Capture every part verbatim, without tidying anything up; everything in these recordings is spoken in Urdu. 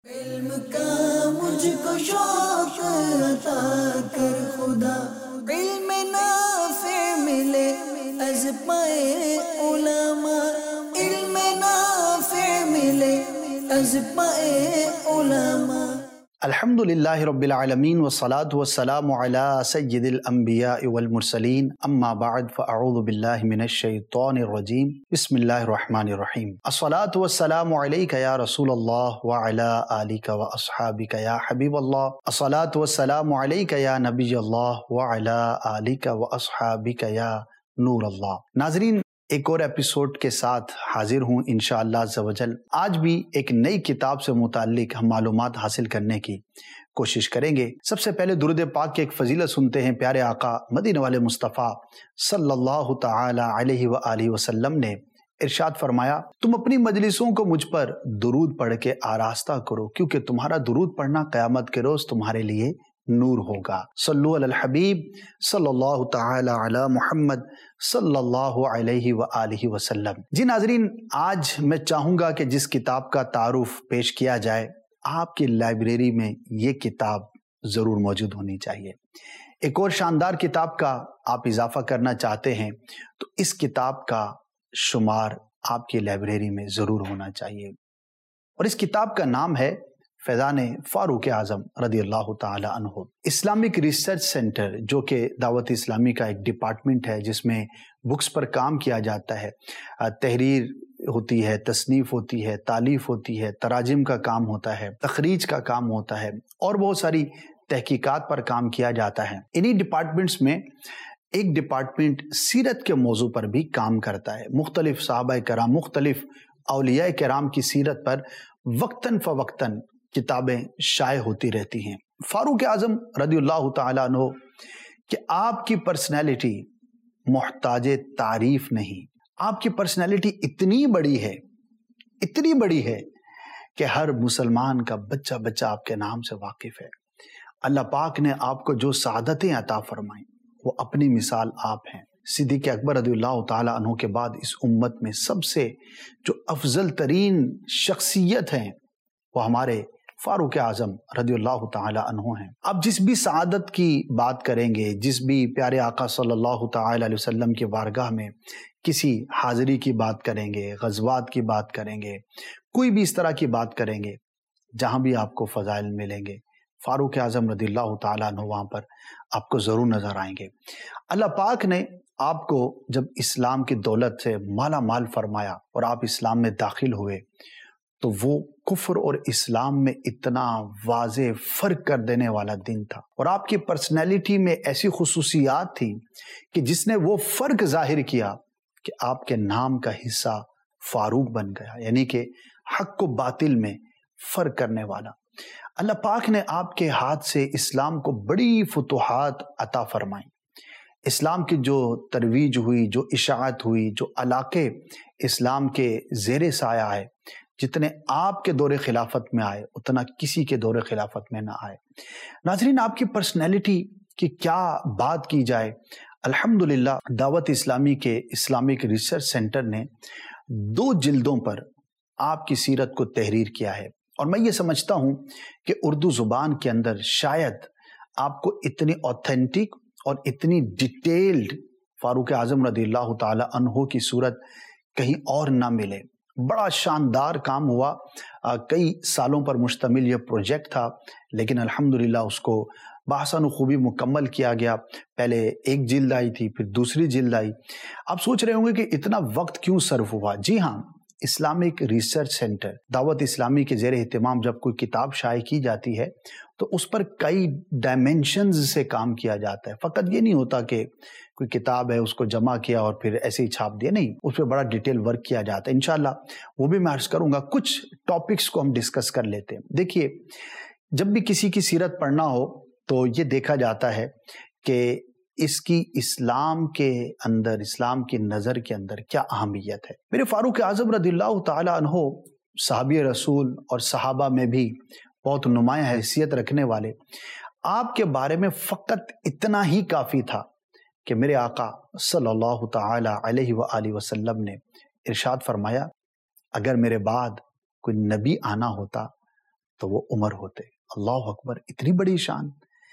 علم کا مجھ کو شوق عطا کر خدا، علم نافع ملے از پائے علماء، علم نافع ملے از پائے علماء۔ الحمد للہ رب العالمین والصلاة والسلام علی سید الانبیاء والمرسلین، اما بعد فاعوذ باللہ من الشیطان الرجیم، بسم اللہ الرحمن الرحیم۔ الصلاة والسلام علیک یا رسول اللہ وعلی آلک واصحابک یا حبیب اللہ، الصلاة والسلام علیک یا نبی اللہ وعلی آلک واصحابک یا نور اللہ۔ ناظرین، ایک اور ایپیسوڈ کے ساتھ حاضر ہوں انشاءاللہ عز و جل۔ آج بھی ایک نئی کتاب سے متعلق ہم معلومات حاصل کرنے کی کوشش کریں گے۔ سب سے پہلے درود پاک کی ایک فضیلت سنتے ہیں۔ پیارے آقا مدینے والے مصطفیٰ صلی اللہ تعالی علیہ وآلہ وسلم نے ارشاد فرمایا، تم اپنی مجلسوں کو مجھ پر درود پڑھ کے آراستہ کرو، کیونکہ تمہارا درود پڑھنا قیامت کے روز تمہارے لیے نور ہوگا۔ صلو علی الحبیب صلی اللہ تعالی علی محمد صلی اللہ علیہ وآلہ وسلم۔ جی ناظرین، آج میں چاہوں گا کہ جس کتاب کا تعارف پیش کیا جائے، آپ کی لائبریری میں یہ کتاب ضرور موجود ہونی چاہیے۔ ایک اور شاندار کتاب کا آپ اضافہ کرنا چاہتے ہیں تو اس کتاب کا شمار آپ کی لائبریری میں ضرور ہونا چاہیے، اور اس کتاب کا نام ہے فیضان فاروق اعظم رضی اللہ تعالی عنہ۔ اسلامک ریسرچ سینٹر، جو کہ دعوت اسلامی کا ایک ڈپارٹمنٹ ہے جس میں بکس پر کام کیا جاتا ہے، تحریر ہوتی ہے، تصنیف ہوتی ہے، تالیف ہوتی ہے، تراجم کا کام ہوتا ہے، تخریج کا کام ہوتا ہے، اور بہت ساری تحقیقات پر کام کیا جاتا ہے۔ انہی ڈپارٹمنٹس میں ایک ڈپارٹمنٹ سیرت کے موضوع پر بھی کام کرتا ہے۔ مختلف صحابہ کرام، مختلف اولیاء کرام کی سیرت پر وقتاً فوقتاً کتابیں شائع ہوتی رہتی ہیں۔ فاروق اعظم رضی اللہ تعالیٰ عنہ کہ آپ کی پرسنالٹی محتاج تعریف نہیں، آپ کی پرسنالٹی اتنی بڑی ہے، اتنی بڑی ہے کہ ہر مسلمان کا بچہ بچہ آپ کے نام سے واقف ہے۔ اللہ پاک نے آپ کو جو سعادتیں عطا فرمائیں وہ اپنی مثال آپ ہیں۔ صدیق اکبر رضی اللہ تعالیٰ عنہ کے بعد اس امت میں سب سے جو افضل ترین شخصیت ہیں وہ ہمارے فاروق اعظم رضی اللہ تعالی عنہ ہیں۔ اب جس بھی سعادت کی بات کریں گے، جس بھی پیارے آقا صلی اللہ تعالی علیہ وسلم کی بارگاہ میں کسی حاضری کی بات کریں گے، غزوات کی بات کریں گے، کوئی بھی اس طرح کی بات کریں گے، جہاں بھی آپ کو فضائل ملیں گے، فاروق اعظم رضی اللہ تعالی عنہ وہاں پر آپ کو ضرور نظر آئیں گے۔ اللہ پاک نے آپ کو جب اسلام کی دولت سے مالا مال فرمایا اور آپ اسلام میں داخل ہوئے تو وہ کفر اور اسلام میں اتنا واضح فرق کر دینے والا دن تھا، اور آپ کی پرسنالٹی میں ایسی خصوصیات تھی کہ جس نے وہ فرق ظاہر کیا کہ آپ کے نام کا حصہ فاروق بن گیا، یعنی کہ حق و باطل میں فرق کرنے والا۔ اللہ پاک نے آپ کے ہاتھ سے اسلام کو بڑی فتوحات عطا فرمائیں۔ اسلام کی جو ترویج ہوئی، جو اشاعت ہوئی، جو علاقے اسلام کے زیر سایہ ہے، جتنے آپ کے دور خلافت میں آئے اتنا کسی کے دور خلافت میں نہ آئے۔ ناظرین، آپ کی پرسنالٹی کی کیا بات کی جائے۔ الحمدللہ دعوت اسلامی کے اسلامک ریسرچ سینٹر نے دو جلدوں پر آپ کی سیرت کو تحریر کیا ہے، اور میں یہ سمجھتا ہوں کہ اردو زبان کے اندر شاید آپ کو اتنی اوتھینٹک اور اتنی ڈیٹیلڈ فاروق اعظم رضی اللہ تعالی عنہ کی صورت کہیں اور نہ ملے۔ بڑا شاندار کام ہوا، کئی سالوں پر مشتمل یہ پروجیکٹ تھا، لیکن الحمدللہ اس کو بآسان و خوبی مکمل کیا گیا۔ پہلے ایک جلد آئی تھی، پھر دوسری جلد آئی۔ آپ سوچ رہے ہوں گے کہ اتنا وقت کیوں صرف ہوا؟ جی ہاں، اسلامک ریسرچ سینٹر دعوت اسلامی کے زیر اہتمام جب کوئی کتاب شائع کی جاتی ہے تو اس پر کئی ڈائمینشنز سے کام کیا جاتا ہے۔ فقط یہ نہیں ہوتا کہ کوئی کتاب ہے اس کو جمع کیا اور پھر ایسے ہی چھاپ دیا، نہیں، اس پہ بڑا ڈیٹیل ورک کیا جاتا ہے۔ انشاءاللہ وہ بھی میں عرض کروں گا، کچھ ٹاپکس کو ہم ڈسکس کر لیتے ہیں۔ دیکھیے، جب بھی کسی کی سیرت پڑھنا ہو تو یہ دیکھا جاتا ہے کہ اس کی اسلام کے اندر، اسلام کی نظر کے اندر کیا اہمیت ہے۔ میرے فاروق اعظم رضی اللہ تعالی عنہ صحابی رسول اور صحابہ میں بھی بہت نمایاں حیثیت رکھنے والے، آپ کے بارے میں فقط اتنا ہی کافی تھا کہ میرے آقا صلی اللہ تعالی علیہ وآلہ وسلم نے ارشاد فرمایا، اگر میرے بعد کوئی نبی آنا ہوتا تو وہ عمر ہوتے۔ اللہ اکبر، اتنی بڑی شان،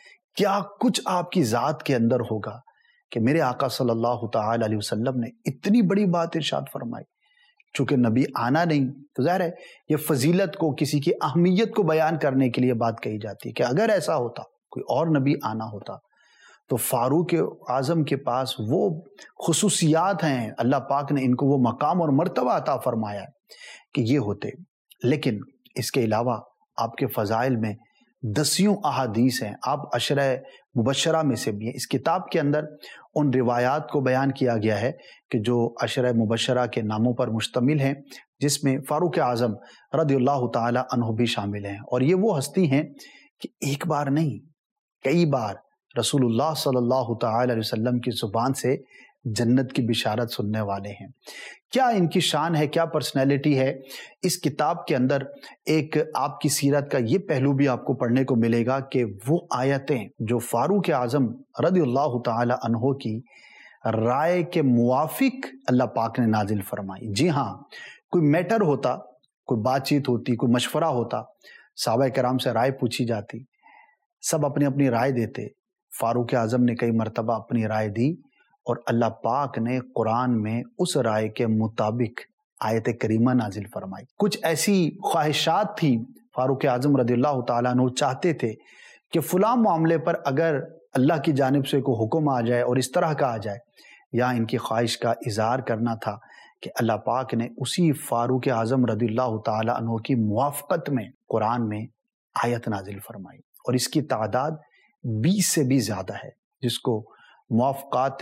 کیا کچھ آپ کی ذات کے اندر ہوگا کہ میرے آقا صلی اللہ تعالی علیہ وسلم نے اتنی بڑی بات ارشاد فرمائی۔ چونکہ نبی آنا نہیں تو ظاہر ہے یہ فضیلت کو، کسی کی اہمیت کو بیان کرنے کے لیے بات کہی جاتی ہے کہ اگر ایسا ہوتا، کوئی اور نبی آنا ہوتا تو فاروق اعظم کے پاس وہ خصوصیات ہیں، اللہ پاک نے ان کو وہ مقام اور مرتبہ عطا فرمایا ہے کہ یہ ہوتے۔ لیکن اس کے علاوہ آپ کے فضائل میں دسیوں احادیث ہیں، آپ عشرہ مبشرہ میں سے بھی ہیں۔ اس کتاب کے اندر ان روایات کو بیان کیا گیا ہے کہ جو عشرہ مبشرہ کے ناموں پر مشتمل ہیں، جس میں فاروق اعظم رضی اللہ تعالی عنہ بھی شامل ہیں۔ اور یہ وہ ہستی ہیں کہ ایک بار نہیں، کئی بار رسول اللہ صلی اللہ تعالی علیہ وسلم کی زبان سے جنت کی بشارت سننے والے ہیں۔ کیا ان کی شان ہے، کیا پرسنالٹی ہے۔ اس کتاب کے اندر ایک آپ کی سیرت کا یہ پہلو بھی آپ کو پڑھنے کو ملے گا کہ وہ آیتیں جو فاروق اعظم رضی اللہ تعالی عنہ کی رائے کے موافق اللہ پاک نے نازل فرمائی۔ جی ہاں، کوئی میٹر ہوتا، کوئی بات چیت ہوتی، کوئی مشورہ ہوتا، صحابہ کرام سے رائے پوچھی جاتی، سب اپنی اپنی رائے دیتے۔ فاروق اعظم نے کئی مرتبہ اپنی رائے دی اور اللہ پاک نے قرآن میں اس رائے کے مطابق آیت کریمہ نازل فرمائی۔ کچھ ایسی خواہشات تھی، فاروق اعظم رضی اللہ تعالیٰ عنہ چاہتے تھے کہ فلاں معاملے پر اگر اللہ کی جانب سے کوئی حکم آ جائے اور اس طرح کا آ جائے، یا ان کی خواہش کا اظہار کرنا تھا کہ اللہ پاک نے اسی فاروق اعظم رضی اللہ تعالیٰ عنہ کی موافقت میں قرآن میں آیت نازل فرمائی۔ اور اس کی تعداد بیس سے بھی زیادہ ہے، جس کو موافقات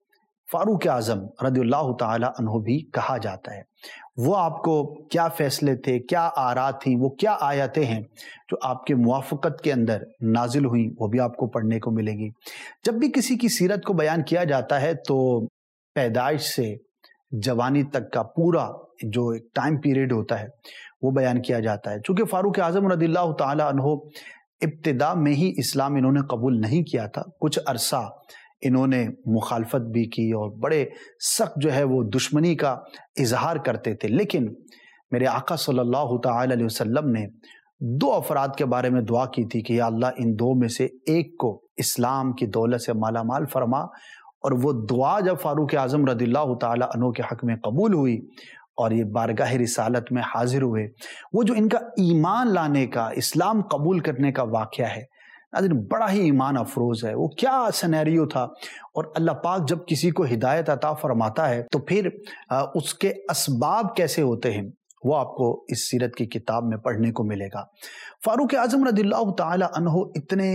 فاروق اعظم رضی اللہ تعالی عنہ بھی کہا جاتا ہے۔ وہ آپ کو کیا فیصلے تھے، کیا آراء تھیں، وہ کیا آیتیں ہیں جو آپ کے موافقت کے اندر نازل ہوئیں، وہ بھی آپ کو پڑھنے کو ملے گی۔ جب بھی کسی کی سیرت کو بیان کیا جاتا ہے تو پیدائش سے جوانی تک کا پورا جو ایک ٹائم پیریڈ ہوتا ہے وہ بیان کیا جاتا ہے۔ چونکہ فاروق اعظم رضی اللہ تعالی عنہ ابتدا میں ہی اسلام انہوں نے قبول نہیں کیا تھا، کچھ عرصہ انہوں نے مخالفت بھی کی اور بڑے سخت جو ہے وہ دشمنی کا اظہار کرتے تھے، لیکن میرے آقا صلی اللہ تعالی علیہ وسلم نے دو افراد کے بارے میں دعا کی تھی کہ یا اللہ ان دو میں سے ایک کو اسلام کی دولت سے مالا مال فرما، اور وہ دعا جب فاروق اعظم رضی اللہ تعالی عنہ کے حق میں قبول ہوئی اور یہ بارگاہ رسالت میں حاضر ہوئے، وہ جو ان کا ایمان لانے کا، اسلام قبول کرنے کا واقعہ ہے، ناظرین بڑا ہی ایمان افروز ہے۔ وہ کیا سینیریو تھا، اور اللہ پاک جب کسی کو ہدایت عطا فرماتا ہے تو پھر اس کے اسباب کیسے ہوتے ہیں وہ آپ کو اس سیرت کی کتاب میں پڑھنے کو ملے گا۔ فاروق اعظم رضی اللہ تعالی عنہ اتنے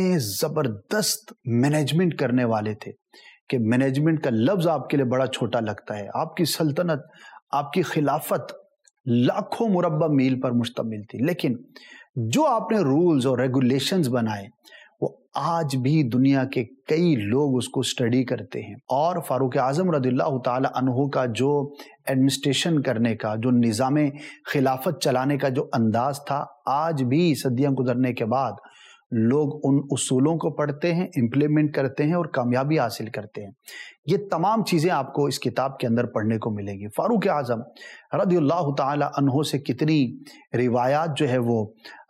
زبردست مینجمنٹ کرنے والے تھے کہ مینجمنٹ کا لفظ آپ کے لیے بڑا چھوٹا لگتا ہے۔ آپ کی سلطنت، آپ کی خلافت لاکھوں مربع میل پر مشتمل تھی، لیکن جو آپ نے رولز اور ریگولیشنز بنائے وہ آج بھی دنیا کے کئی لوگ اس کو اسٹڈی کرتے ہیں۔ اور فاروق اعظم رضی اللہ تعالی عنہ کا جو ایڈمنسٹریشن کرنے کا، جو نظام خلافت چلانے کا جو انداز تھا، آج بھی صدیاں گزرنے کے بعد لوگ ان اصولوں کو پڑھتے ہیں، امپلیمنٹ کرتے ہیں اور کامیابی حاصل کرتے ہیں۔ یہ تمام چیزیں آپ کو اس کتاب کے اندر پڑھنے کو ملے گی۔ فاروق اعظم رضی اللہ تعالی عنہ سے کتنی روایات جو ہے وہ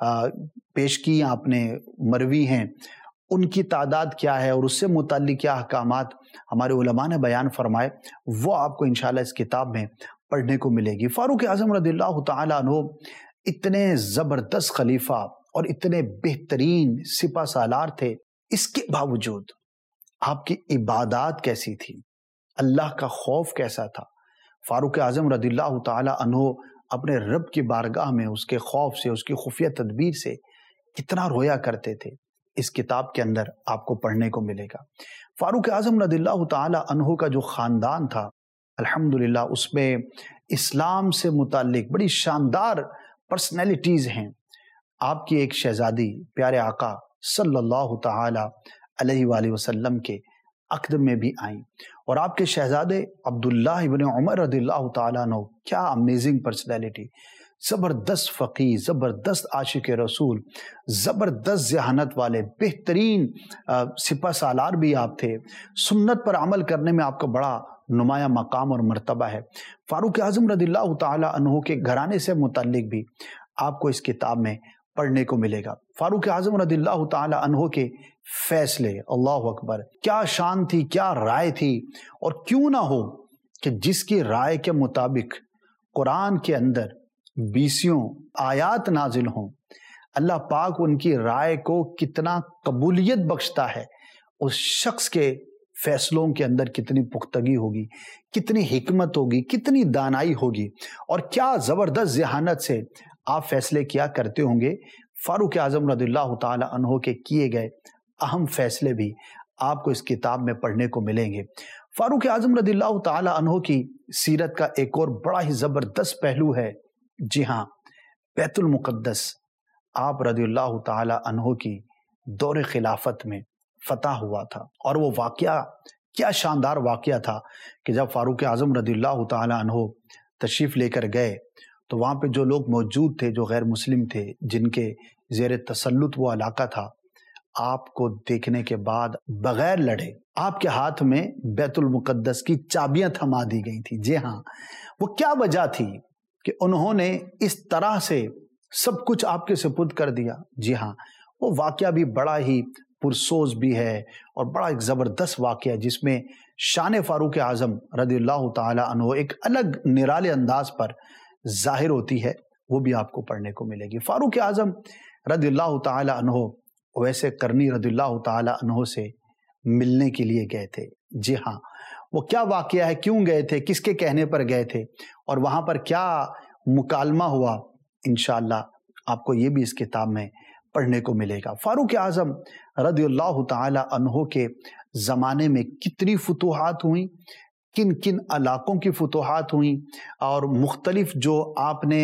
پیش کی آپ نے، مروی ہیں، ان کی تعداد کیا ہے اور اس سے متعلق کیا احکامات ہمارے علماء نے بیان فرمائے، وہ آپ کو انشاءاللہ اس کتاب میں پڑھنے کو ملے گی۔ فاروق اعظم رضی اللہ تعالی عنہ اتنے زبردست خلیفہ اور اتنے بہترین سپہ سالار تھے، اس کے باوجود آپ کی عبادات کیسی تھی، اللہ کا خوف کیسا تھا۔ فاروق اعظم رضی اللہ تعالی عنہ اپنے رب کی بارگاہ میں اس کے خوف سے، اس کی خفیہ تدبیر سے کتنا رویا کرتے تھے، اس کتاب کے اندر آپ کو پڑھنے کو ملے گا۔ فاروق اعظم رضی اللہ تعالی عنہ کا جو خاندان تھا، الحمدللہ اس میں اسلام سے متعلق بڑی شاندار پرسنالٹیز ہیں۔ آپ کی ایک شہزادی پیارے آقا صلی اللہ تعالی علیہ وآلہ وسلم کے عقد میں بھی آئیں، اور آپ کے شہزادے عبداللہ ابن عمر رضی اللہ تعالیٰ عنہ، کیا امیزنگ پرسنالٹی، زبردست فقیہ، زبردست عاشق رسول، زبردست ذہانت والے، بہترین سپہ سالار بھی آپ تھے، سنت پر عمل کرنے میں آپ کا بڑا نمایاں مقام اور مرتبہ ہے۔ فاروق اعظم رضی اللہ تعالیٰ عنہ کے گھرانے سے متعلق بھی آپ کو اس کتاب میں پڑھنے کو ملے گا۔ فاروق اعظم رضی اللہ تعالی عنہ کے فیصلے، اللہ اکبر، کیا شان تھی، کیا رائے تھی، اور کیوں نہ ہو کہ جس کی رائے کے مطابق قرآن کے اندر بیسیوں آیات نازل ہوں، اللہ پاک ان کی رائے کو کتنا قبولیت بخشتا ہے، اس شخص کے فیصلوں کے اندر کتنی پختگی ہوگی، کتنی حکمت ہوگی، کتنی دانائی ہوگی، اور کیا زبردست ذہانت سے آپ فیصلے کیا کرتے ہوں گے۔ فاروق اعظم رضی اللہ تعالی عنہ کے کیے گئے اہم فیصلے بھی آپ کو اس کتاب میں پڑھنے کو ملیں گے۔ فاروق اعظم رضی اللہ تعالی عنہ کی سیرت کا ایک اور بڑا ہی زبردست پہلو ہے، جی ہاں، بیت المقدس آپ رضی اللہ تعالی عنہ کی دور خلافت میں فتح ہوا تھا، اور وہ واقعہ کیا شاندار واقعہ تھا کہ جب فاروق اعظم رضی اللہ تعالی عنہ تشریف لے کر گئے تو وہاں پہ جو لوگ موجود تھے، جو غیر مسلم تھے، جن کے زیر تسلط وہ علاقہ تھا، آپ کو دیکھنے کے بعد بغیر لڑے آپ کے ہاتھ میں بیت المقدس کی چابیاں تھما دی گئی تھی۔ جی ہاں، وہ کیا وجہ تھی کہ انہوں نے اس طرح سے سب کچھ آپ کے سپرد کر دیا؟ جی ہاں، وہ واقعہ بھی بڑا ہی پرسوز بھی ہے اور بڑا ایک زبردست واقعہ ہے، جس میں شان فاروق اعظم رضی اللہ تعالی عنہ ایک الگ نرالے انداز پر ظاہر ہوتی ہے، وہ بھی آپ کو پڑھنے کو ملے گی۔ فاروق اعظم رضی اللہ تعالی عنہ ویسے کرنی رضی اللہ تعالی عنہ سے ملنے کے لیے گئے تھے۔ جی ہاں، وہ کیا واقعہ ہے، کیوں گئے تھے، کس کے کہنے پر گئے تھے، اور وہاں پر کیا مکالمہ ہوا، انشاءاللہ آپ کو یہ بھی اس کتاب میں پڑھنے کو ملے گا۔ فاروق اعظم رضی اللہ تعالی عنہ کے زمانے میں کتنی فتوحات ہوئیں، کن کن علاقوں کی فتوحات ہوئیں، اور مختلف جو آپ نے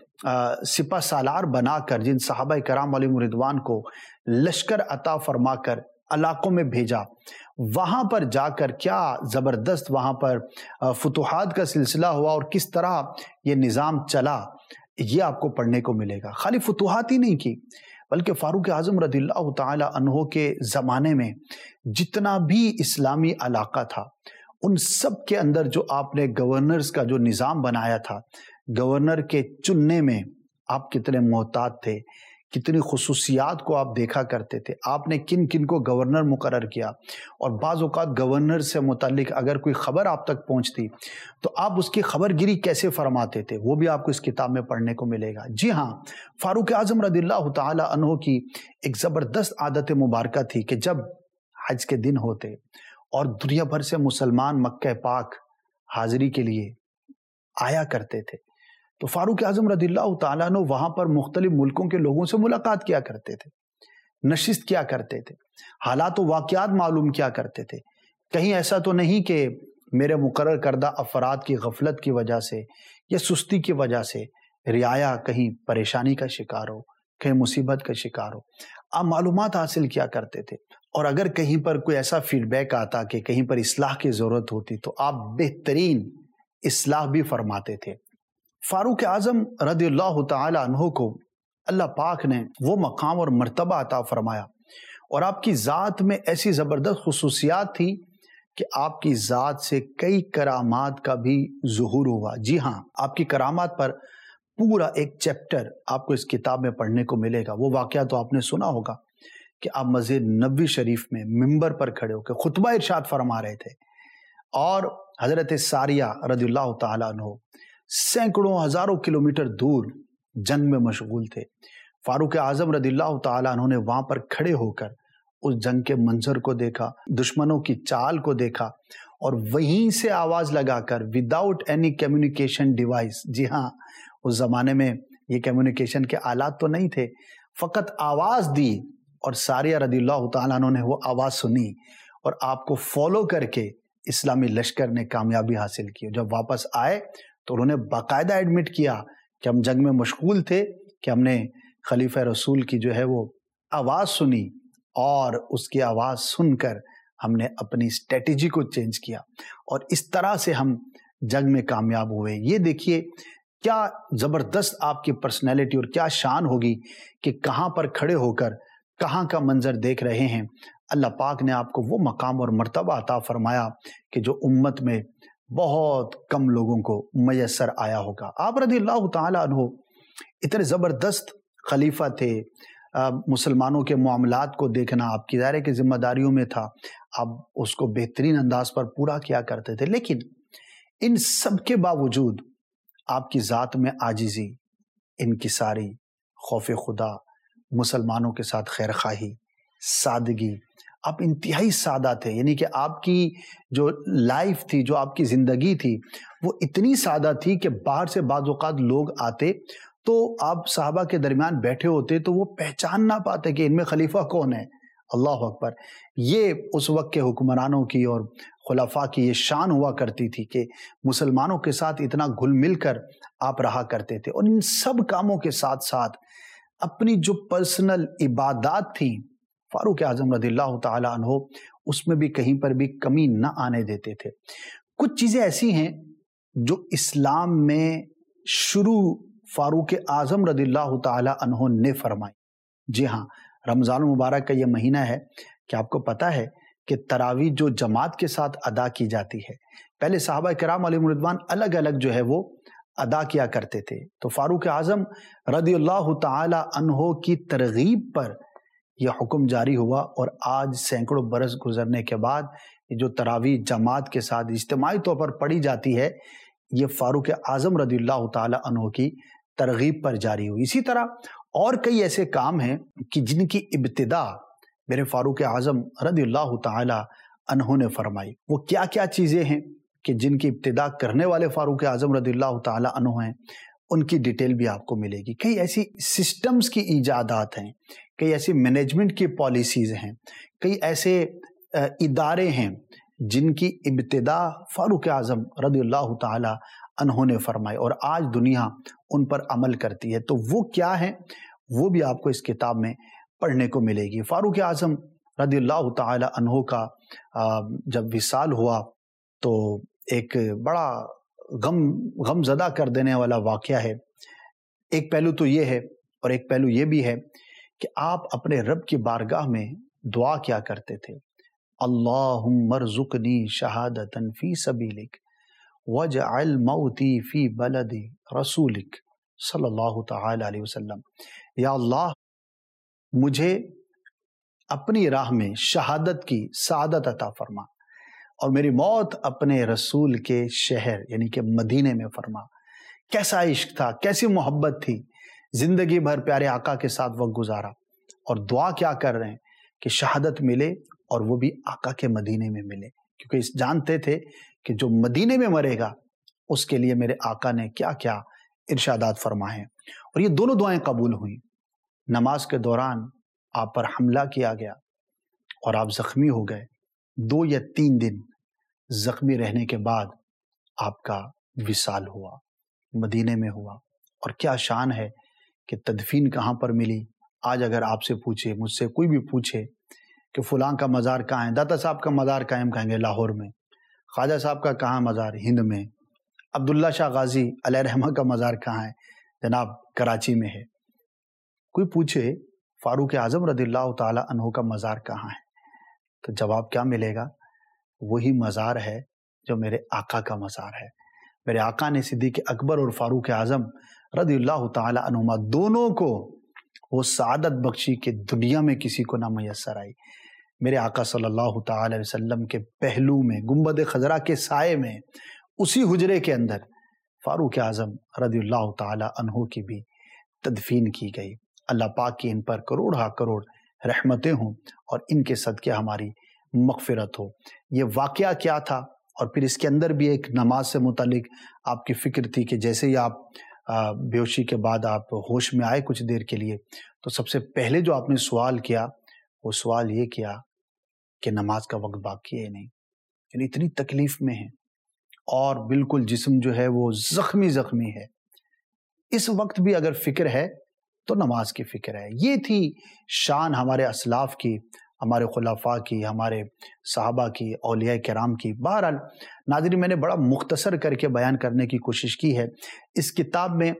سپہ سالار بنا کر جن صحابہ کرام علیہم رضوان کو لشکر عطا فرما کر علاقوں میں بھیجا، وہاں پر جا کر کیا زبردست وہاں پر فتوحات کا سلسلہ ہوا اور کس طرح یہ نظام چلا، یہ آپ کو پڑھنے کو ملے گا۔ خالی فتوحات ہی نہیں کی، بلکہ فاروق اعظم رضی اللہ تعالی عنہ کے زمانے میں جتنا بھی اسلامی علاقہ تھا، ان سب کے اندر جو آپ نے گورنرز کا جو نظام بنایا تھا، گورنر کے چننے میں آپ کتنے محتاط تھے، کتنی خصوصیات کو آپ دیکھا کرتے تھے، آپ نے کن کن کو گورنر مقرر کیا، اور بعض اوقات گورنر سے متعلق اگر کوئی خبر آپ تک پہنچتی تو آپ اس کی خبر گیری کیسے فرماتے تھے، وہ بھی آپ کو اس کتاب میں پڑھنے کو ملے گا۔ جی ہاں، فاروق اعظم رضی اللہ تعالی عنہ کی ایک زبردست عادت مبارکہ تھی کہ جب حج کے دن ہوتے اور دنیا بھر سے مسلمان مکہ پاک حاضری کے لیے آیا کرتے تھے، تو فاروق اعظم رضی اللہ تعالیٰ عنہ وہاں پر مختلف ملکوں کے لوگوں سے ملاقات کیا کرتے تھے، نشست کیا کرتے تھے، حالات و واقعات معلوم کیا کرتے تھے۔ کہیں ایسا تو نہیں کہ میرے مقرر کردہ افراد کی غفلت کی وجہ سے یا سستی کی وجہ سے رعایا کہیں پریشانی کا شکار ہو، کہیں مصیبت کا شکار ہو۔ آپ معلومات حاصل کیا کرتے تھے، اور اگر کہیں پر کوئی ایسا فیڈ بیک آتا کہ کہیں پر اصلاح کی ضرورت ہوتی تو آپ بہترین اصلاح بھی فرماتے تھے۔ فاروق اعظم رضی اللہ تعالی عنہ کو اللہ پاک نے وہ مقام اور مرتبہ عطا فرمایا، اور آپ کی ذات میں ایسی زبردست خصوصیات تھی کہ آپ کی ذات سے کئی کرامات کا بھی ظہور ہوا۔ جی ہاں، آپ کی کرامات پر پورا ایک چیپٹر آپ کو اس کتاب میں پڑھنے کو ملے گا۔ وہ واقعہ تو آپ نے سنا ہوگا کہ آپ مسجد نبوی شریف میں ممبر پر کھڑے ہو کے خطبہ ارشاد فرما رہے تھے، اور حضرت ساریہ رضی اللہ تعالیٰ عنہ سینکڑوں ہزاروں کلومیٹر دور جنگ میں مشغول تھے۔ فاروق اعظم رضی اللہ تعالیٰ عنہ نے وہاں پر کھڑے ہو کر اس جنگ کے منظر کو دیکھا، دشمنوں کی چال کو دیکھا، اور وہیں سے آواز لگا کر وداؤٹ اینی کمیونیکیشن ڈیوائس، جی ہاں، اس زمانے میں یہ کمیونیکیشن کے آلات تو نہیں تھے، فقط آواز دی، اور ساریہ رضی اللہ تعالیٰ عنہ نے وہ آواز سنی، اور آپ کو فالو کر کے اسلامی لشکر نے کامیابی حاصل کی۔ جب واپس آئے تو انہوں نے باقاعدہ ایڈمٹ کیا کہ ہم جنگ میں مشغول تھے، کہ ہم نے خلیفہ رسول کی جو ہے وہ آواز سنی، اور اس کی آواز سن کر ہم نے اپنی اسٹریٹجی کو چینج کیا، اور اس طرح سے ہم جنگ میں کامیاب ہوئے۔ یہ دیکھیے کیا زبردست آپ کی پرسنالٹی اور کیا شان ہوگی کہ کہاں پر کھڑے ہو کر کہاں کا منظر دیکھ رہے ہیں۔ اللہ پاک نے آپ کو وہ مقام اور مرتبہ عطا فرمایا کہ جو امت میں بہت کم لوگوں کو میسر آیا ہوگا۔ آپ رضی اللہ تعالیٰ عنہ اتنے زبردست خلیفہ تھے، مسلمانوں کے معاملات کو دیکھنا آپ کی ظاہر ہے کہ ذمہ داریوں میں تھا، آپ اس کو بہترین انداز پر پورا کیا کرتے تھے. لیکن ان سب کے باوجود آپ کی ذات میں عاجزی، انکساری، خوف خدا، مسلمانوں کے ساتھ خیر خواہی، سادگی، آپ انتہائی سادہ تھے. یعنی کہ آپ کی جو لائف تھی، جو آپ کی زندگی تھی، وہ اتنی سادہ تھی کہ باہر سے بعض اوقات لوگ آتے تو آپ صحابہ کے درمیان بیٹھے ہوتے تو وہ پہچان نہ پاتے کہ ان میں خلیفہ کون ہے. اللہ اکبر. یہ اس وقت کے حکمرانوں کی اور خلفاء کی یہ شان ہوا کرتی تھی کہ مسلمانوں کے ساتھ اتنا گھل مل کر آپ رہا کرتے تھے. اور ان سب کاموں کے ساتھ ساتھ اپنی جو پرسنل عبادات تھیں فاروق اعظم رضی اللہ تعالی عنہ اس میں بھی کہیں پر بھی کمی نہ آنے دیتے تھے. کچھ چیزیں ایسی ہیں جو اسلام میں شروع فاروق اعظم رضی اللہ تعالی عنہ نے فرمائی. جی ہاں، رمضان المبارک کا یہ مہینہ ہے کہ آپ کو پتہ ہے کہ تراویح جو جماعت کے ساتھ ادا کی جاتی ہے، پہلے صحابہ کرام علیہم رضوان الگ الگ جو ہے وہ ادا کیا کرتے تھے. تو فاروق اعظم رضی اللہ تعالی عنہ کی ترغیب پر یہ حکم جاری ہوا، اور آج سینکڑوں برس گزرنے کے بعد جو تراویح جماعت کے ساتھ اجتماعی طور پر پڑھی جاتی ہے، یہ فاروق اعظم رضی اللہ تعالی عنہ کی ترغیب پر جاری ہوئی. اسی طرح اور کئی ایسے کام ہیں کہ جن کی ابتدا میرے فاروق اعظم رضی اللہ تعالی عنہ نے فرمائی. وہ کیا کیا چیزیں ہیں کہ جن کی ابتدا کرنے والے فاروق اعظم رضی اللہ تعالی عنہ ہیں، ان کی ڈیٹیل بھی آپ کو ملے گی. کئی ایسی سسٹمز کی ایجادات ہیں، کئی ایسی مینجمنٹ کی پالیسیز ہیں، کئی ایسے ادارے ہیں جن کی ابتدا فاروق اعظم رضی اللہ تعالی عنہ نے فرمائے اور آج دنیا ان پر عمل کرتی ہے. تو وہ کیا ہیں وہ بھی آپ کو اس کتاب میں پڑھنے کو ملے گی. فاروق اعظم رضی اللہ تعالی عنہ کا جب وصال ہوا تو ایک بڑا غم غم زدہ کر دینے والا واقعہ ہے. ایک پہلو تو یہ ہے اور ایک پہلو یہ بھی ہے کہ آپ اپنے رب کی بارگاہ میں دعا کیا کرتے تھے، اللہم ارزقنی شہادتا فی سبیلک وجعل موتی فی بلد رسولک صلی اللہ تعالی علیہ وسلم. یا اللہ مجھے اپنی راہ میں شہادت کی سعادت عطا فرما اور میری موت اپنے رسول کے شہر یعنی کہ مدینے میں فرما. کیسا عشق تھا، کیسی محبت تھی، زندگی بھر پیارے آقا کے ساتھ وقت گزارا اور دعا کیا کر رہے ہیں کہ شہادت ملے اور وہ بھی آقا کے مدینے میں ملے، کیونکہ اس جانتے تھے کہ جو مدینے میں مرے گا اس کے لیے میرے آقا نے کیا کیا ارشادات فرمائے ہیں. اور یہ دونوں دعائیں قبول ہوئیں. نماز کے دوران آپ پر حملہ کیا گیا اور آپ زخمی ہو گئے. دو یا تین دن زخمی رہنے کے بعد آپ کا وصال ہوا، مدینے میں ہوا. اور کیا شان ہے کہ تدفین کہاں پر ملی. آج اگر آپ سے پوچھے، مجھ سے کوئی بھی پوچھے کہ فلاں کا مزار کہاں ہے، داتا صاحب کا مزار قائم کہیں گے لاہور میں، خواجہ صاحب کا کہاں مزار، ہند میں، عبداللہ شاہ غازی علیہ رحمہ کا مزار کہاں ہے، جناب کراچی میں ہے. کوئی پوچھے فاروق اعظم رضی اللہ تعالی عنہ کا مزار کہاں ہے تو جواب کیا ملے گا؟ وہی مزار ہے جو میرے آقا کا مزار ہے. میرے آقا نے صدیق اکبر اور فاروق اعظم رضی اللہ تعالی عنہما دونوں کو وہ سعادت بخشی کہ دنیا میں کسی کو نہ میسر آئی. میرے آقا صلی اللہ تعالی علیہ وسلم کے پہلو میں گنبد خضرا کے سائے میں اسی حجرے کے اندر فاروق اعظم رضی اللہ تعالی عنہ کی بھی تدفین کی گئی. اللہ پاک کی ان پر کروڑ ہا کروڑ رحمتیں ہوں اور ان کے صدقے ہماری مغفرت ہو. یہ واقعہ کیا تھا اور پھر اس کے اندر بھی ایک نماز سے متعلق آپ کی فکر تھی کہ جیسے ہی آپ بے ہوشی کے بعد آپ ہوش میں آئے کچھ دیر کے لیے تو سب سے پہلے جو آپ نے سوال کیا وہ سوال یہ کیا کہ نماز کا وقت باقی ہے نہیں. یعنی اتنی تکلیف میں ہے اور بالکل جسم جو ہے وہ زخمی زخمی ہے. اس وقت بھی اگر فکر ہے تو نماز کی فکر ہے. یہ تھی شان ہمارے اسلاف کی، ہمارے خلفاء کی، ہمارے صحابہ کی، اولیاء کرام کی. بہرحال ناظرین میں نے بڑا مختصر کر کے بیان کرنے کی کوشش کی ہے. اس کتاب میں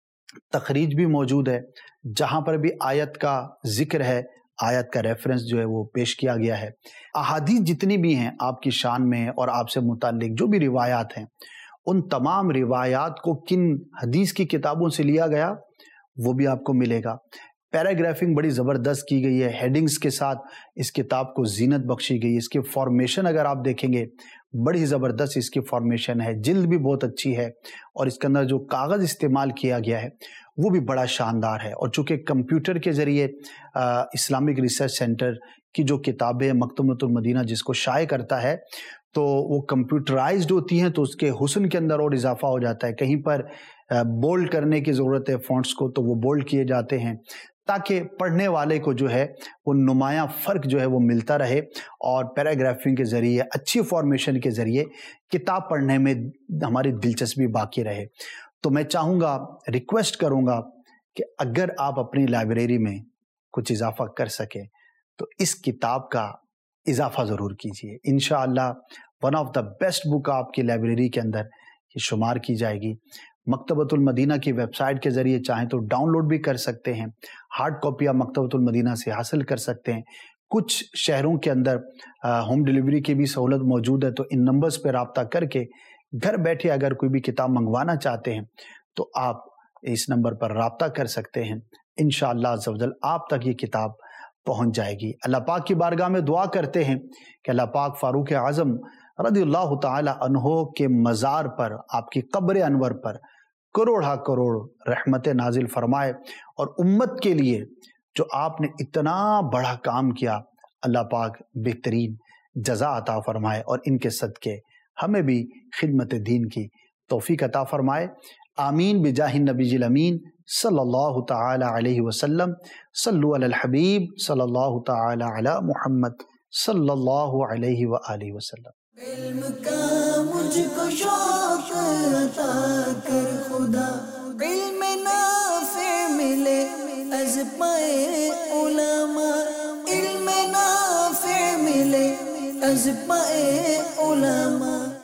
تخریج بھی موجود ہے، جہاں پر بھی آیت کا ذکر ہے، آیت کا ریفرنس جو ہے وہ پیش کیا گیا ہے. احادیث جتنی بھی ہیں آپ کی شان میں اور آپ سے متعلق جو بھی روایات ہیں، ان تمام روایات کو کن حدیث کی کتابوں سے لیا گیا؟ وہ بھی آپ کو ملے گا۔ پیراگرافنگ بڑی زبردست کی گئی ہے، ہیڈنگز کے ساتھ اس کتاب کو زینت بخشی گئی ہے۔ اس کی فارمیشن اگر آپ دیکھیں گے بڑی زبردست اس کی فارمیشن ہے، جلد بھی بہت اچھی ہے، اور اس کے اندر جو کاغذ استعمال کیا گیا ہے وہ بھی بڑا شاندار ہے۔ اور چونکہ کمپیوٹر کے ذریعے اسلامک ریسرچ سینٹر کی جو کتابیں مکتبۃ المدینہ جس کو شائع کرتا ہے تو وہ کمپیوٹرائزڈ ہوتی ہیں، تو اس کے حسن کے اندر اور اضافہ ہو جاتا ہے۔ کہیں پر بولڈ کرنے کی ضرورت ہے فونٹس کو تو وہ بولڈ کیے جاتے ہیں تاکہ پڑھنے والے کو جو ہے وہ نمایاں فرق جو ہے وہ ملتا رہے، اور پیراگرافنگ کے ذریعے اچھی فارمیشن کے ذریعے کتاب پڑھنے میں ہماری دلچسپی باقی رہے۔ تو میں چاہوں گا، ریکویسٹ کروں گا کہ اگر آپ اپنی لائبریری میں کچھ اضافہ کر سکیں تو اس کتاب کا اضافہ ضرور کیجیے۔ انشاءاللہ one of the best book آپ کی لائبریری کے اندر یہ شمار کی جائے گی۔ مکتبۃ المدینہ کی ویب سائٹ کے ذریعے چاہیں تو ڈاؤن لوڈ بھی کر سکتے ہیں، ہارڈ کاپی آپ مکتبۃ المدینہ سے حاصل کر سکتے ہیں۔ کچھ شہروں کے اندر ہوم ڈیلیوری کی بھی سہولت موجود ہے، تو ان نمبرز پہ رابطہ کر کے گھر بیٹھے اگر کوئی بھی کتاب منگوانا چاہتے ہیں تو آپ اس نمبر پر رابطہ کر سکتے ہیں۔ انشاءاللہ عز و جل آپ تک یہ کتاب پہنچ جائے گی۔ اللہ پاک کی بارگاہ میں دعا کرتے ہیں کہ اللہ پاک فاروق اعظم رضی اللہ تعالی عنہ کے مزار پر، آپ کی قبر انور پر کروڑا کروڑ رحمت نازل فرمائے، اور امت کے لیے جو آپ نے اتنا بڑا کام کیا اللہ پاک بہترین جزا عطا فرمائے، اور ان کے صدقے ہمیں بھی خدمت دین کی توفیق عطا فرمائے۔ آمین بجاہ النبی الامین صلی اللہ تعالی علیہ وسلم۔ صلو علی الحبیب صلی اللہ تعالی علی محمد صلی اللہ علیہ وآلہ وسلم۔ علم کا مجھ کو شوق عطا کر خدا، علم نافع ملے از پائے علماء، علم نافع ملے از پائے علماء۔